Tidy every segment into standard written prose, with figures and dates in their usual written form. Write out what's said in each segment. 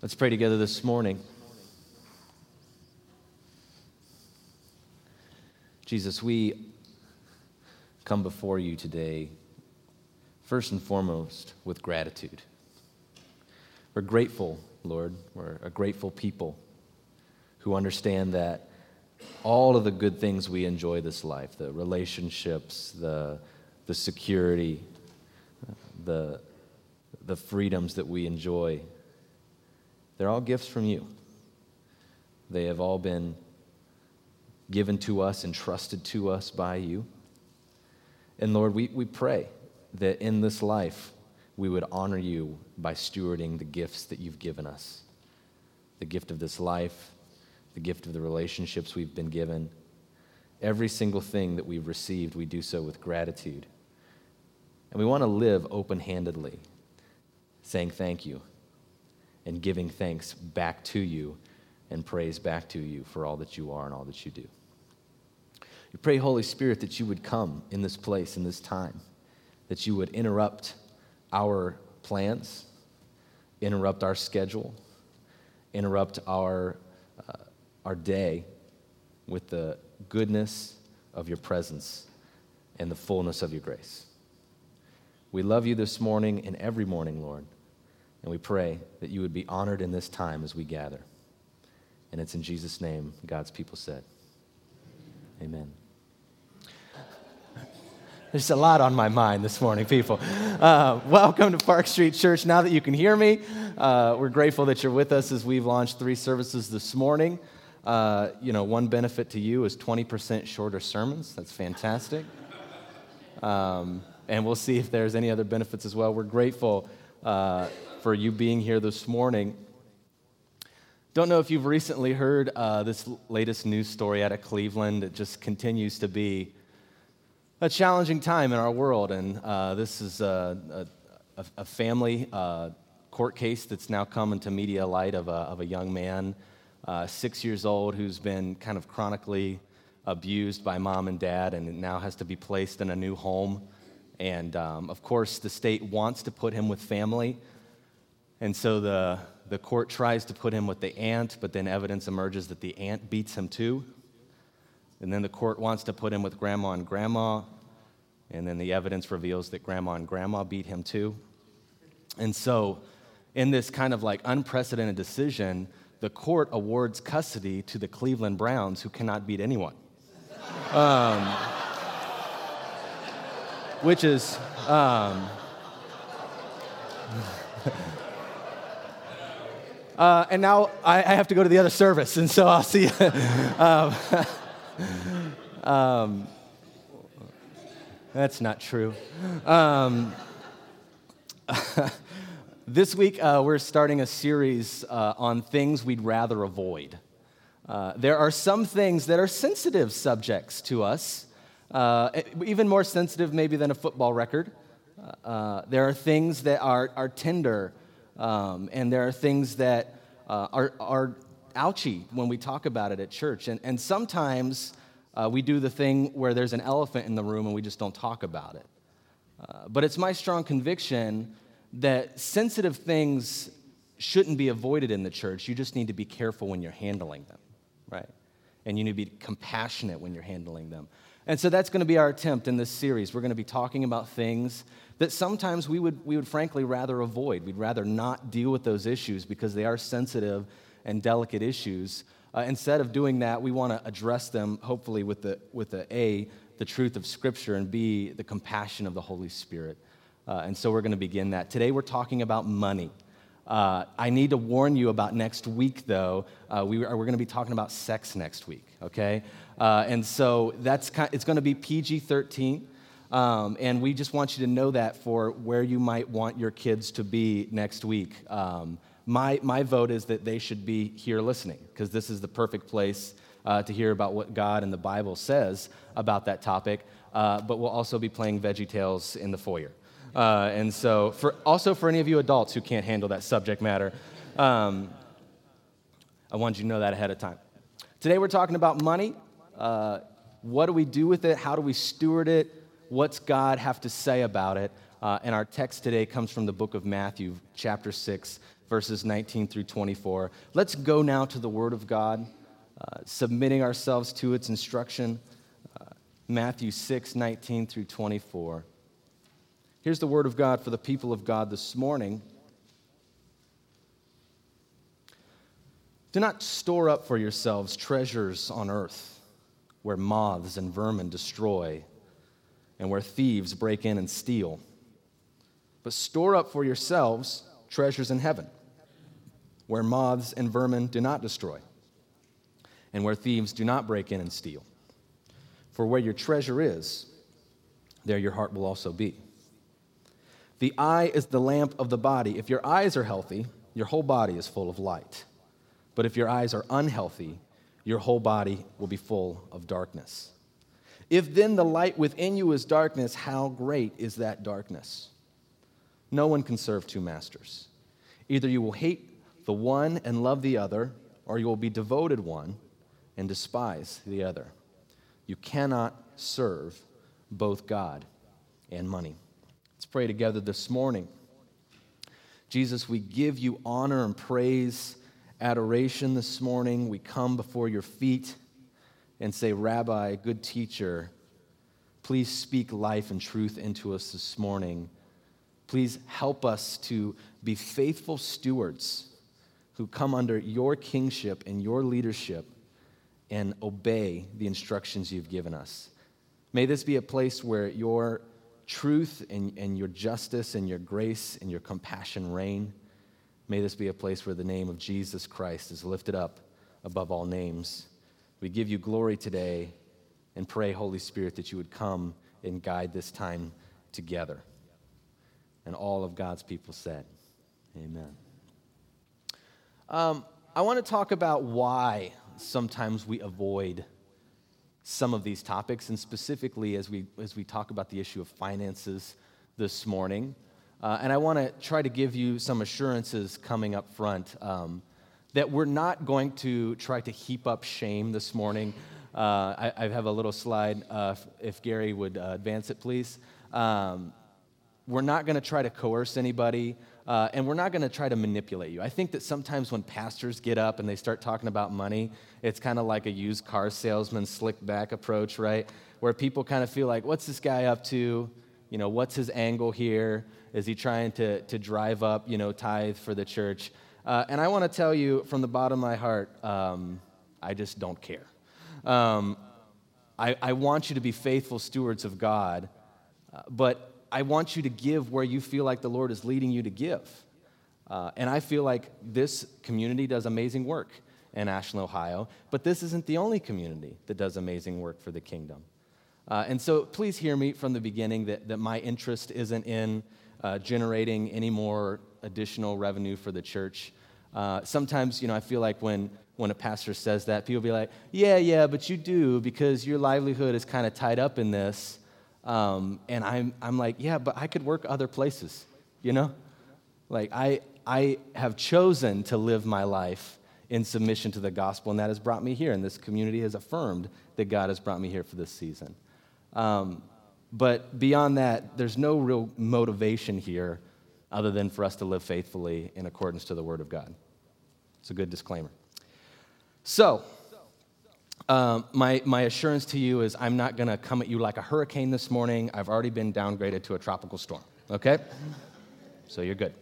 Let's pray together this morning. Jesus, we come before you today, first and foremost, with gratitude. We're grateful, Lord. We're a grateful people who understand that all of the good things we enjoy this life, the relationships, the security, the freedoms that we enjoy, they're all gifts from you. They have all been given to us, entrusted to us by you. And Lord, we pray that in this life, we would honor you by stewarding the gifts that you've given us. The gift of this life, the gift of the relationships we've been given. Every single thing that we've received, we do so with gratitude. And we want to live open-handedly, saying thank you and giving thanks back to you and praise back to you for all that you are and all that you do. We pray, Holy Spirit, that you would come in this place, in this time, that you would interrupt our plans, interrupt our schedule, interrupt our day with the goodness of your presence and the fullness of your grace. We love you this morning and every morning, Lord, and we pray that you would be honored in this time as we gather. And it's in Jesus' name God's people said, amen. There's a lot on my mind this morning, people. Welcome to Park Street Church. Now that you can hear me, we're grateful that you're with us as we've launched 3 services this morning. One benefit to you is 20% shorter sermons. That's fantastic. And we'll see if there's any other benefits as well. We're grateful for you being here this morning. Don't know if you've recently heard this latest news story out of Cleveland. It just continues to be a challenging time in our world, and this is a family court case that's now come into media light of a young man, 6 years old, who's been kind of chronically abused by mom and dad and now has to be placed in a new home. And of course, the state wants to put him with family, and so the court tries to put him with the aunt, but then evidence emerges that the aunt beats him too. And then the court wants to put him with grandma and grandma, and then the evidence reveals that grandma and grandma beat him too. And so in this kind of like unprecedented decision, the court awards custody to the Cleveland Browns, who cannot beat anyone. Which is... and now I have to go to the other service, and so I'll see you. That's not true. This week, we're starting a series on things we'd rather avoid. There are some things that are sensitive subjects to us, even more sensitive maybe than a football record. There are things that are tender, and there are things that are ouchy when we talk about it at church. And sometimes we do the thing where there's an elephant in the room and we just don't talk about it. But it's my strong conviction that sensitive things shouldn't be avoided in the church. You just need to be careful when you're handling them, right? And you need to be compassionate when you're handling them. And so that's going to be our attempt in this series. We're going to be talking about things that sometimes we would frankly rather avoid. We'd rather not deal with those issues because they are sensitive and delicate issues. Instead of doing that, we want to address them, hopefully, with the truth of Scripture, and B, the compassion of the Holy Spirit. And so we're going to begin that. Today we're talking about money. I need to warn you about next week, though. We're going to be talking about sex next week, okay? And so it's going to be PG-13, and we just want you to know that for where you might want your kids to be next week. My vote is that they should be here listening, because this is the perfect place to hear about what God and the Bible says about that topic, but we'll also be playing VeggieTales in the foyer. And so for any of you adults who can't handle that subject matter, I wanted you to know that ahead of time. Today we're talking about money. What do we do with it? How do we steward it? What's God have to say about it? And our text today comes from the book of Matthew, chapter 6, verses 19 through 24. Let's go now to the Word of God, submitting ourselves to its instruction. Matthew 6, 19 through 24. Here's the Word of God for the people of God this morning. Do not store up for yourselves treasures on earth, where moths and vermin destroy, and where thieves break in and steal. But store up for yourselves treasures in heaven, where moths and vermin do not destroy, and where thieves do not break in and steal. For where your treasure is, there your heart will also be. The eye is the lamp of the body. If your eyes are healthy, your whole body is full of light. But if your eyes are unhealthy, your whole body will be full of darkness. If then the light within you is darkness, how great is that darkness? No one can serve two masters. Either you will hate the one and love the other, or you will be devoted one and despise the other. You cannot serve both God and money. Let's pray together this morning. Jesus, we give you honor and praise, adoration this morning. We come before your feet and say, Rabbi, good teacher, please speak life and truth into us this morning. Please help us to be faithful stewards who come under your kingship and your leadership and obey the instructions you've given us. May this be a place where your truth and your justice and your grace and your compassion reign. May this be a place where the name of Jesus Christ is lifted up above all names. We give you glory today and pray, Holy Spirit, that you would come and guide this time together. And all of God's people said, amen. I want to talk about why sometimes we avoid some of these topics, and specifically as we talk about the issue of finances this morning. And I want to try to give you some assurances coming up front that we're not going to try to heap up shame this morning. I have a little slide, if Gary would advance it, please. We're not going to try to coerce anybody, and we're not going to try to manipulate you. I think that sometimes when pastors get up and they start talking about money, it's kind of like a used car salesman slick back approach, right? Where people kind of feel like, what's this guy up to? You know, what's his angle here? Is he trying to drive up, tithe for the church? And I want to tell you from the bottom of my heart, I just don't care. I want you to be faithful stewards of God, but I want you to give where you feel like the Lord is leading you to give. And I feel like this community does amazing work in Ashland, Ohio, but this isn't the only community that does amazing work for the kingdom. And so please hear me from the beginning that my interest isn't in generating any more additional revenue for the church. Sometimes, I feel like when a pastor says that, people be like, yeah, but you do because your livelihood is kind of tied up in this. And I'm like, yeah, but I could work other places, Like I have chosen to live my life in submission to the gospel, and that has brought me here, and this community has affirmed that God has brought me here for this season. But beyond that, there's no real motivation here other than for us to live faithfully in accordance to the Word of God. It's a good disclaimer. So, my assurance to you is I'm not going to come at you like a hurricane this morning. I've already been downgraded to a tropical storm, okay? So you're good.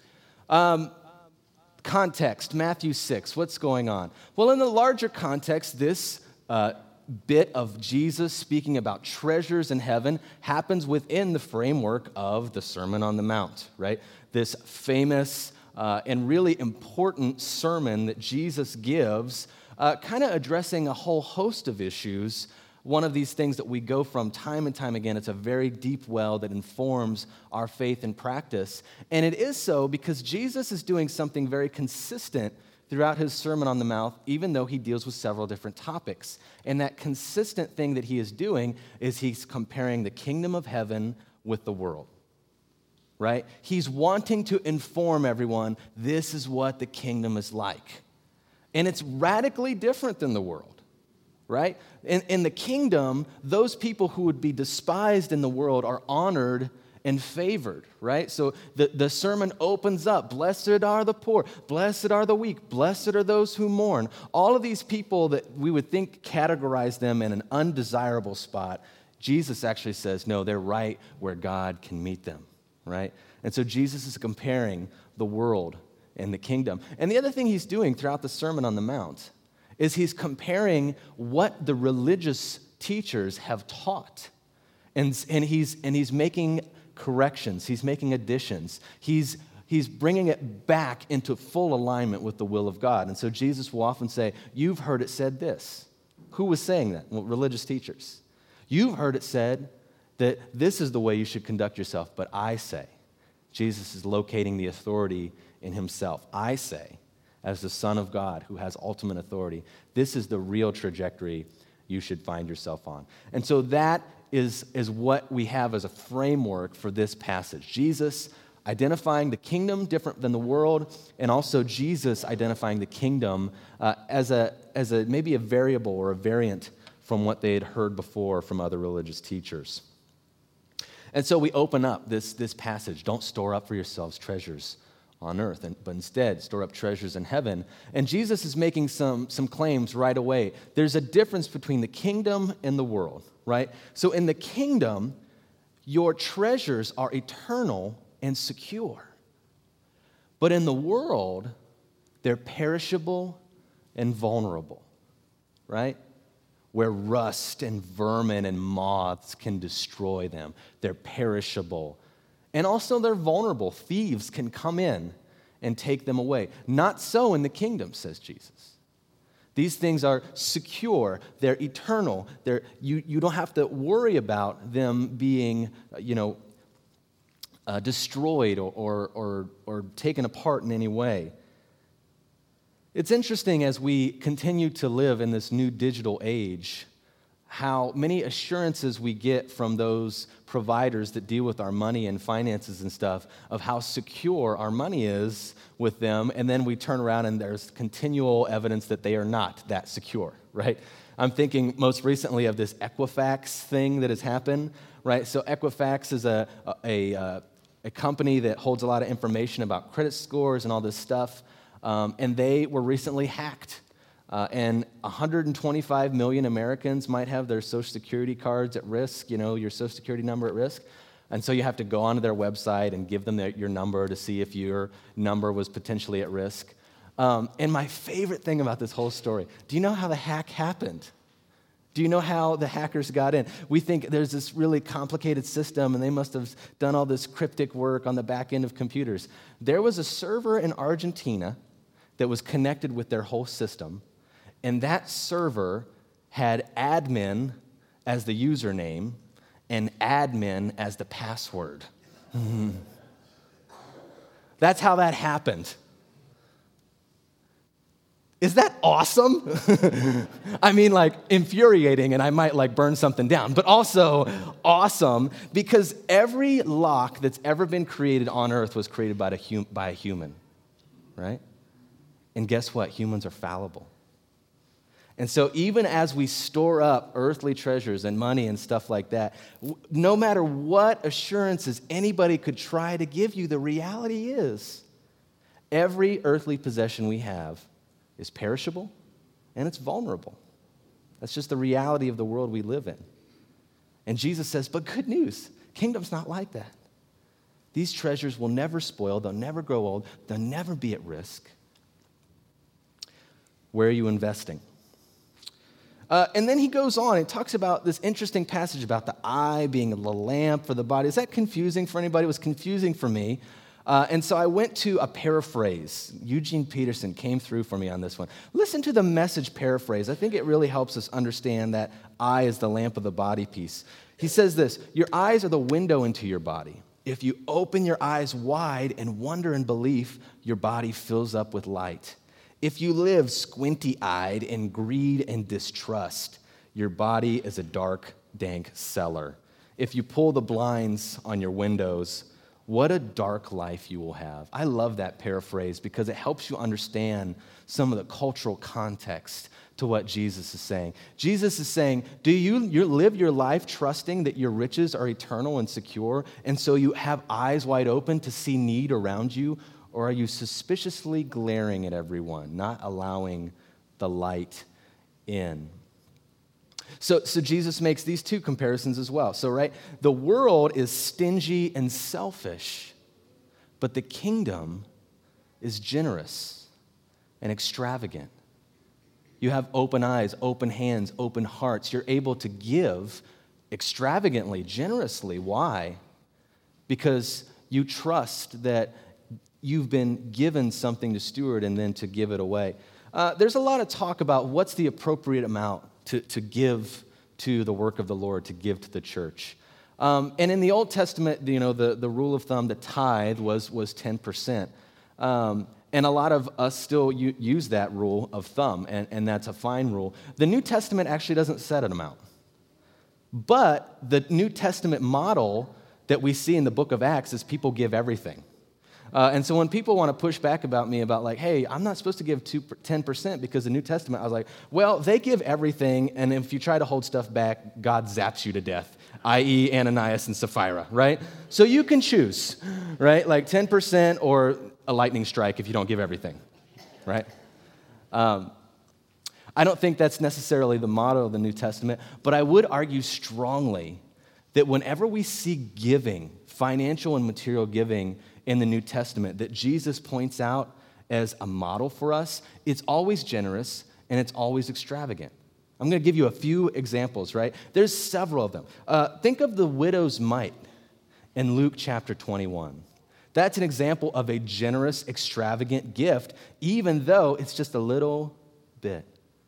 Context, Matthew 6, what's going on? Well, in the larger context, this bit of Jesus speaking about treasures in heaven happens within the framework of the Sermon on the Mount, right? This famous and really important sermon that Jesus gives, kind of addressing a whole host of issues. One of these things that we go from time and time again, it's a very deep well that informs our faith and practice. And it is so because Jesus is doing something very consistent throughout his Sermon on the Mount, even though he deals with several different topics. And that consistent thing that he is doing is he's comparing the kingdom of heaven with the world, right? He's wanting to inform everyone, this is what the kingdom is like. And it's radically different than the world, right? In the kingdom, those people who would be despised in the world are honored and favored, right? So the sermon opens up, blessed are the poor, blessed are the weak, blessed are those who mourn. All of these people that we would think categorize them in an undesirable spot, Jesus actually says, no, they're right where God can meet them, right? And so Jesus is comparing the world and the kingdom. And the other thing he's doing throughout the Sermon on the Mount is he's comparing what the religious teachers have taught. And he's making corrections. He's making additions. He's bringing it back into full alignment with the will of God. And so Jesus will often say, you've heard it said this. Who was saying that? Well, religious teachers. You've heard it said that this is the way you should conduct yourself, but I say. Jesus is locating the authority in himself. I say, as the Son of God who has ultimate authority, this is the real trajectory you should find yourself on. And so that is what we have as a framework for this passage. Jesus identifying the kingdom different than the world, and also Jesus identifying the kingdom as a maybe a variable or a variant from what they had heard before from other religious teachers. And so we open up this passage. Don't store up for yourselves treasures on earth, but instead store up treasures in heaven. And Jesus is making some claims right away. There's a difference between the kingdom and the world, right? So in the kingdom, your treasures are eternal and secure. But in the world, they're perishable and vulnerable, right? Where rust and vermin and moths can destroy them. They're perishable. And also they're vulnerable. Thieves can come in and take them away. Not so in the kingdom, says Jesus. These things are secure. They're eternal. You don't have to worry about them being, destroyed or taken apart in any way. It's interesting as we continue to live in this new digital age, how many assurances we get from those providers that deal with our money and finances and stuff of how secure our money is with them, and then we turn around and there's continual evidence that they are not that secure, right? I'm thinking most recently of this Equifax thing that has happened, right? So Equifax is a company that holds a lot of information about credit scores and all this stuff. And they were recently hacked. And 125 million Americans might have their Social Security cards at risk, your Social Security number at risk. And so you have to go onto their website and give them your number to see if your number was potentially at risk. And my favorite thing about this whole story, do you know how the hack happened? Do you know how the hackers got in? We think there's this really complicated system, and they must have done all this cryptic work on the back end of computers. There was a server in Argentina that was connected with their whole system, and that server had admin as the username and admin as the password. That's how that happened. Is that awesome? I mean, infuriating, and I might burn something down, but also awesome because every lock that's ever been created on earth was created by a human, right? And guess what? Humans are fallible. And so even as we store up earthly treasures and money and stuff like that, no matter what assurances anybody could try to give you, the reality is every earthly possession we have is perishable and it's vulnerable. That's just the reality of the world we live in. And Jesus says, but good news, kingdom's not like that. These treasures will never spoil, they'll never grow old, they'll never be at risk. Where are you investing? And then he goes on and talks about this interesting passage about the eye being the lamp for the body. Is that confusing for anybody? It was confusing for me. And so I went to a paraphrase. Eugene Peterson came through for me on this one. Listen to the Message paraphrase. I think it really helps us understand that eye is the lamp of the body piece. He says this, your eyes are the window into your body. If you open your eyes wide and wonder in belief, your body fills up with light. If you live squinty-eyed in greed and distrust, your body is a dark, dank cellar. If you pull the blinds on your windows, what a dark life you will have. I love that paraphrase because it helps you understand some of the cultural context to what Jesus is saying. Jesus is saying, do you live your life trusting that your riches are eternal and secure, and so you have eyes wide open to see need around you, or are you suspiciously glaring at everyone, not allowing the light in? So Jesus makes these two comparisons as well. So, right, the world is stingy and selfish, but the kingdom is generous and extravagant. You have open eyes, open hands, open hearts. You're able to give extravagantly, generously. Why? Because you trust that you've been given something to steward and then to give it away. There's a lot of talk about what's the appropriate amount to give to the work of the Lord, to give to the church. And in the Old Testament, the rule of thumb, the tithe was 10%. And a lot of us still use that rule of thumb, and that's a fine rule. The New Testament actually doesn't set an amount. But the New Testament model that we see in the book of Acts is people give everything. And so when people want to push back about me about like, hey, I'm not supposed to give 10% because the New Testament, I was like, well, they give everything, and if you try to hold stuff back, God zaps you to death, i.e. Ananias and Sapphira, right? So you can choose, right? Like 10% or a lightning strike if you don't give everything, right? I don't think that's necessarily the motto of the New Testament, but I would argue strongly that whenever we see giving, financial and material giving in the New Testament that Jesus points out as a model for us, it's always generous and it's always extravagant. I'm going to give you a few examples, right? There's several of them. Think of the widow's mite in Luke chapter 21. That's an example of a generous, extravagant gift, even though it's just a little bit.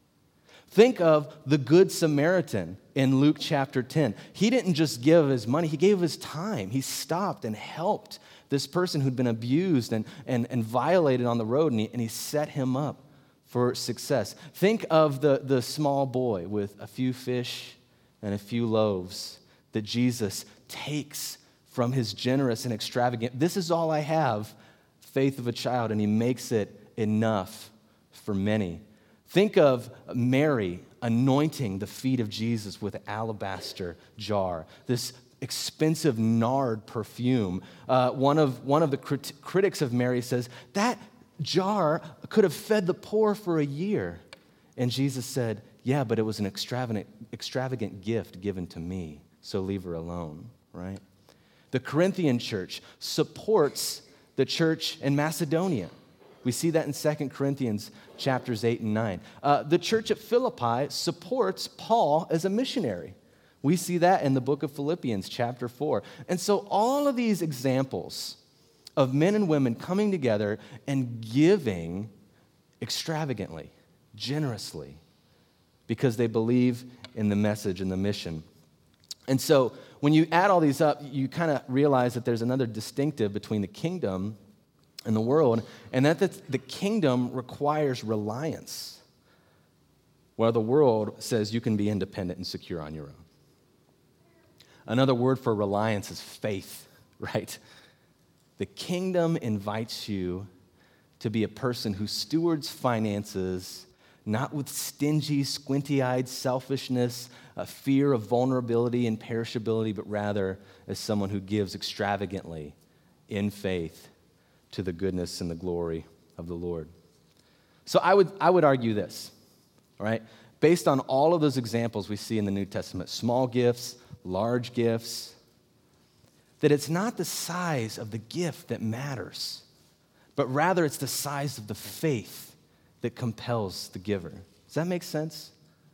Think of the Good Samaritan in Luke chapter 10. He didn't just give his money, he gave his time. He stopped and helped this person who'd been abused and violated on the road, and he set him up for success. Think of the small boy with a few fish and a few loaves that Jesus takes from his generous and extravagant, this is all I have, faith of a child, and he makes it enough for many. Think of Mary anointing the feet of Jesus with an alabaster jar, this expensive nard perfume. One of the critics of Mary says, that jar could have fed the poor for a year. And Jesus said, yeah, but it was an extravagant gift given to me, so leave her alone, right? The Corinthian church supports the church in Macedonia. We see that in 2 Corinthians chapters 8 and 9. The church at Philippi supports Paul as a missionary. We see that in the book of Philippians chapter 4. And so all of these examples of men and women coming together and giving extravagantly, generously, because they believe in the message and the mission. And so when you add all these up, you kind of realize that there's another distinctive between the kingdom and the world, and that the kingdom requires reliance, while the world says you can be independent and secure on your own. Another word for reliance is faith, right? The kingdom invites you to be a person who stewards finances not with stingy, squinty-eyed selfishness, a fear of vulnerability and perishability, but rather as someone who gives extravagantly in faith to the goodness and the glory of the Lord. So I would argue this, all right? Based on all of those examples we see in the New Testament, small gifts, large gifts, that it's not the size of the gift that matters, but rather it's the size of the faith that compels the giver. Does that make sense?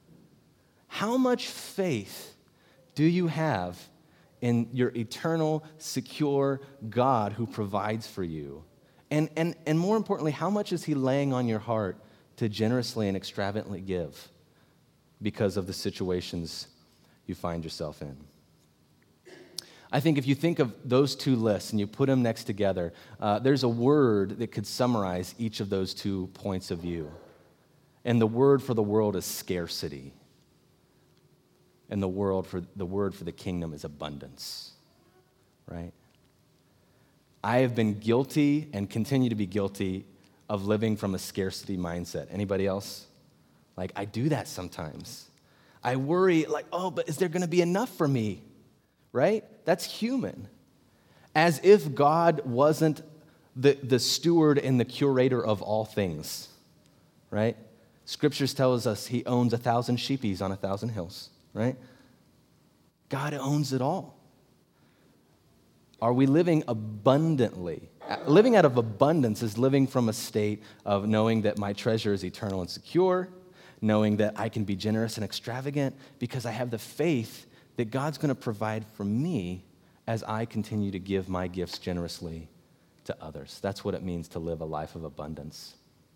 How much faith do you have in your eternal, secure God who provides for you? And more importantly, how much is he laying on your heart to generously and extravagantly give because of the situations you find yourself in? I think if you think of those two lists and you put them next together, there's a word that could summarize each of those 2 points of view. And the word for the world is scarcity. And the word for the kingdom is abundance, right? I have been guilty and continue to be guilty of living from a scarcity mindset. Anybody else? Like, I do that sometimes. I worry, like, oh, but is there going to be enough for me? Right? That's human. As if God wasn't the steward and the curator of all things, right? Scriptures tells us he owns 1,000 sheepies on 1,000 hills, right? God owns it all. Are we living abundantly? Living out of abundance is living from a state of knowing that my treasure is eternal and secure, knowing that I can be generous and extravagant because I have the faith that God's going to provide for me as I continue to give my gifts generously to others. That's what it means to live a life of abundance.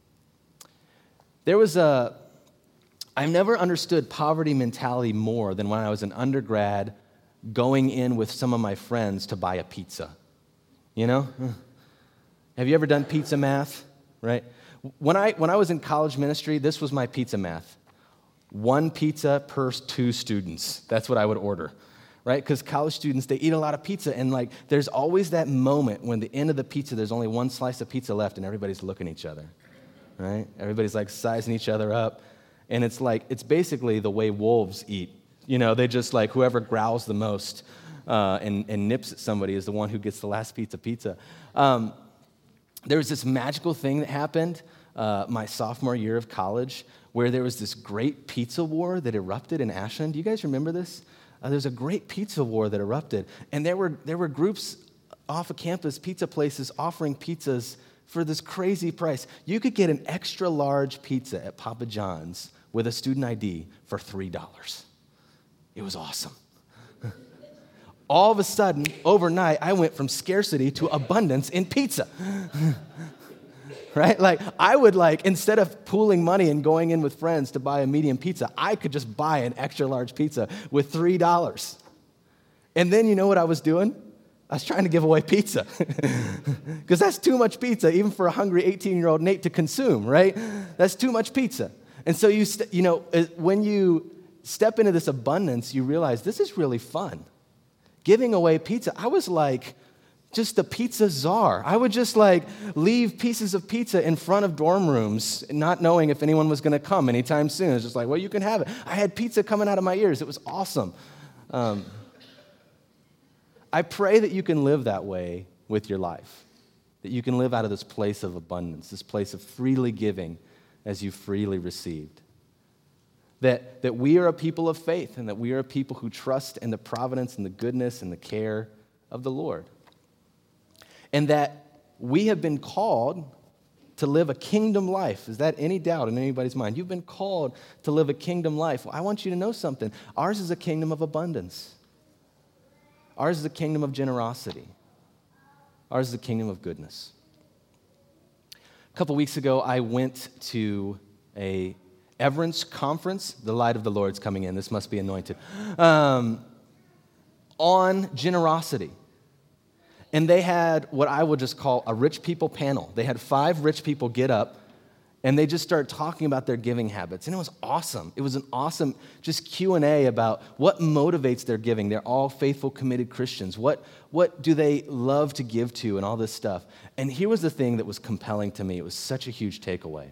I've never understood poverty mentality more than when I was an undergrad going in with some of my friends to buy a pizza. You know? Have you ever done pizza math? Right? When I was in college ministry, this was my pizza math. 1 pizza per 2 students. That's what I would order. Right? Because college students, they eat a lot of pizza, and like there's always that moment when the end of the pizza, there's only 1 slice of pizza left, and everybody's looking at each other. Right? Everybody's like sizing each other up. And it's basically the way wolves eat. You know, they just like whoever growls the most and nips at somebody is the one who gets the last piece of pizza. There was this magical thing that happened my sophomore year of college where there was this great pizza war that erupted in Ashland. Do you guys remember this? There's a great pizza war that erupted. And there were groups off of campus, pizza places, offering pizzas for this crazy price. You could get an extra large pizza at Papa John's with a student ID for $3. It was awesome. All of a sudden, overnight, I went from scarcity to abundance in pizza. Right? Like, I would instead of pooling money and going in with friends to buy a medium pizza, I could just buy an extra large pizza with $3. And then you know what I was doing? I was trying to give away pizza. Because that's too much pizza, even for a hungry 18-year-old Nate to consume, right? That's too much pizza. And so when you step into this abundance, you realize this is really fun. Giving away pizza, I was like just the pizza czar. I would just leave pieces of pizza in front of dorm rooms, not knowing if anyone was going to come anytime soon. It's just like, well, you can have it. I had pizza coming out of my ears. It was awesome. I pray that you can live that way with your life, that you can live out of this place of abundance, this place of freely giving as you freely received. That we are a people of faith and that we are a people who trust in the providence and the goodness and the care of the Lord. And that we have been called to live a kingdom life. Is that any doubt in anybody's mind? You've been called to live a kingdom life. Well, I want you to know something. Ours is a kingdom of abundance. Ours is a kingdom of generosity. Ours is a kingdom of goodness. A couple weeks ago, I went to a Everence conference. The light of the Lord's coming in. This must be anointed. On generosity. And they had what I would just call a rich people panel. They had 5 rich people get up, and they just started talking about their giving habits. And it was awesome. It was an awesome just Q&A about what motivates their giving. They're all faithful, committed Christians. What do they love to give to and all this stuff? And here was the thing that was compelling to me. It was such a huge takeaway.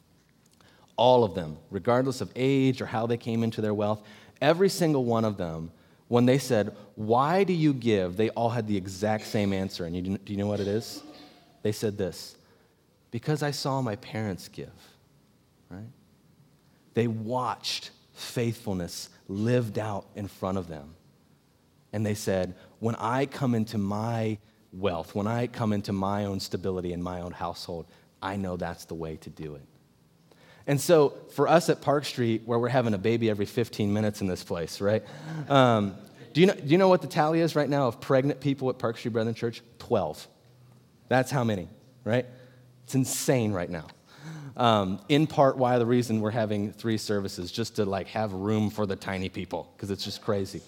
All of them, regardless of age or how they came into their wealth, every single one of them, when they said, why do you give? They all had the exact same answer. And do you know what it is? They said this, because I saw my parents give, right? They watched faithfulness lived out in front of them. And they said, when I come into my wealth, when I come into my own stability in my own household, I know that's the way to do it. And so for us at Park Street, where we're having a baby every 15 minutes in this place, right? Do you know what the tally is right now of pregnant people at Park Street Brethren Church? 12. That's how many, right? It's insane right now. In part why the reason we're having 3 services, just to have room for the tiny people, because it's just crazy.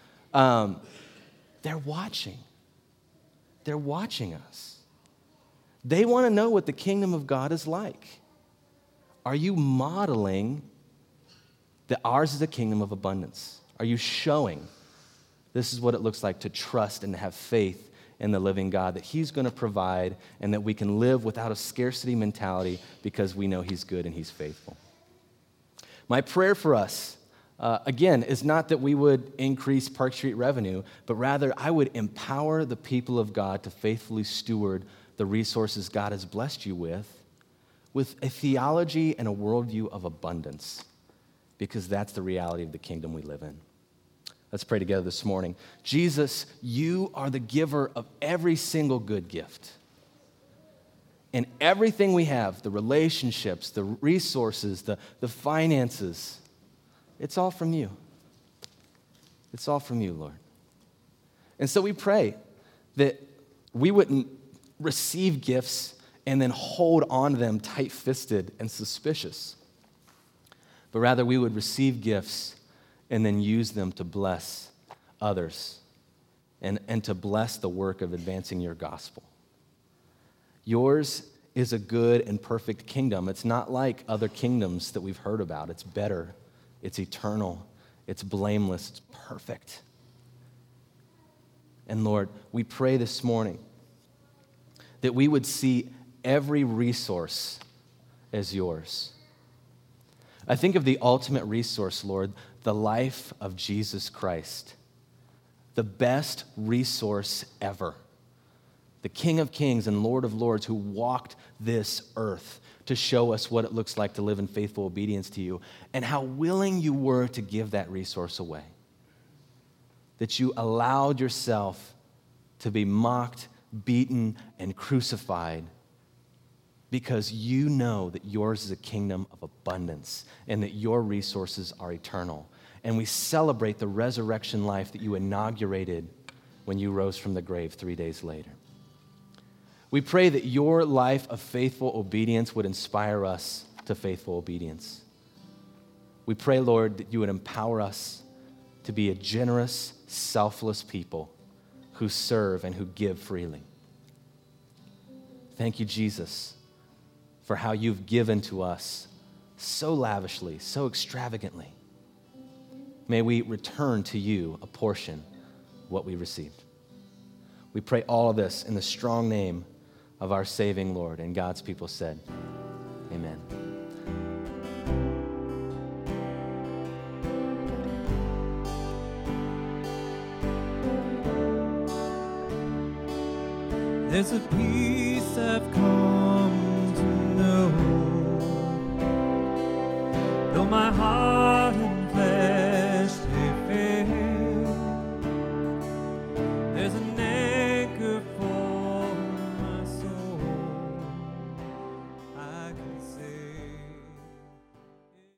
They're watching. They're watching us. They want to know what the kingdom of God is like. Are you modeling that ours is a kingdom of abundance? Are you showing this is what it looks like to trust and to have faith in the living God, that he's going to provide, and that we can live without a scarcity mentality because we know he's good and he's faithful. My prayer for us, again, is not that we would increase Park Street revenue, but rather I would empower the people of God to faithfully steward the resources God has blessed you with a theology and a worldview of abundance, because that's the reality of the kingdom we live in. Let's pray together this morning. Jesus, you are the giver of every single good gift. And everything we have, the relationships, the resources, the finances, it's all from you. It's all from you, Lord. And so we pray that we wouldn't receive gifts and then hold on to them tight-fisted and suspicious, but rather we would receive gifts and then use them to bless others and to bless the work of advancing your gospel. Yours is a good and perfect kingdom. It's not like other kingdoms that we've heard about. It's better. It's eternal. It's blameless. It's perfect. And Lord, we pray this morning that we would see every resource as yours. I think of the ultimate resource, Lord, the life of Jesus Christ, the best resource ever. The King of Kings and Lord of Lords who walked this earth to show us what it looks like to live in faithful obedience to you, and how willing you were to give that resource away. That you allowed yourself to be mocked, beaten, and crucified because you know that yours is a kingdom of abundance and that your resources are eternal. And we celebrate the resurrection life that you inaugurated when you rose from the grave 3 days later. We pray that your life of faithful obedience would inspire us to faithful obedience. We pray, Lord, that you would empower us to be a generous, selfless people who serve and who give freely. Thank you, Jesus, for how you've given to us so lavishly, so extravagantly. May we return to you a portion of what we received. We pray all of this in the strong name of our saving Lord. And God's people said, amen. There's a peace I've come